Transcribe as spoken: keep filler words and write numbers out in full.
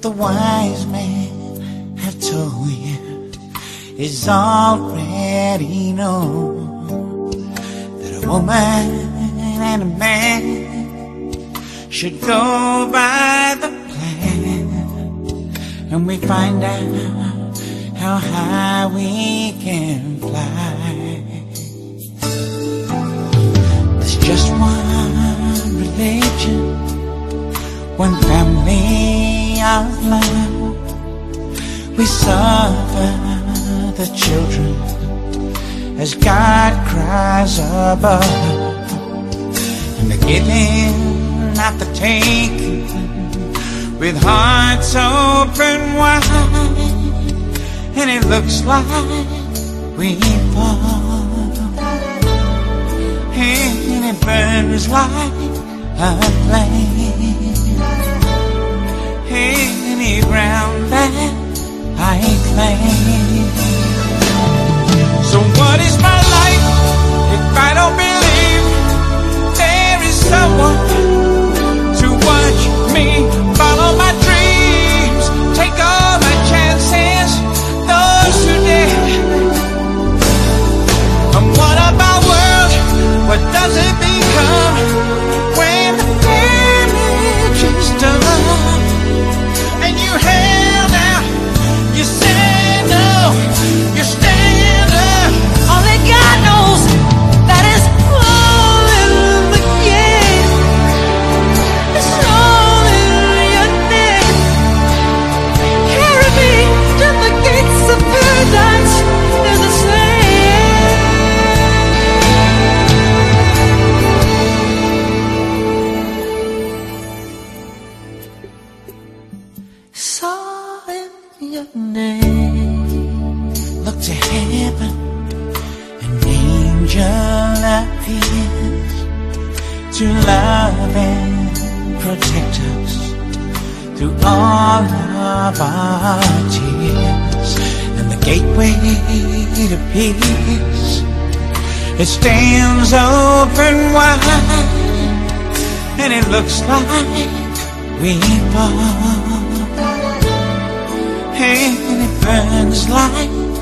the wise men have told you is already known, that a woman and a man should go by the plan, and we find out how high we can fly. There's just one religion, one family of love. We suffer the children as God cries above, and the giving, not the taking, with hearts open wide. And it looks like we fall, and it burns like a flame, any ground that I claim. So what is my life if I don't believe there is someone to watch me follow my dreams, take all my chances, those who dare? And what of our world? What does it become when the damage is done? And you held out, you said no, you stand up. Only God knows that is all in the game. It's all in your name. Carry me to the gates of paradise. There's a saying. It's all in your name. Look to heaven, an angel appears to love and protect us through all of our tears. And the gateway to peace, it stands open wide, and it looks like we fall, and it burns like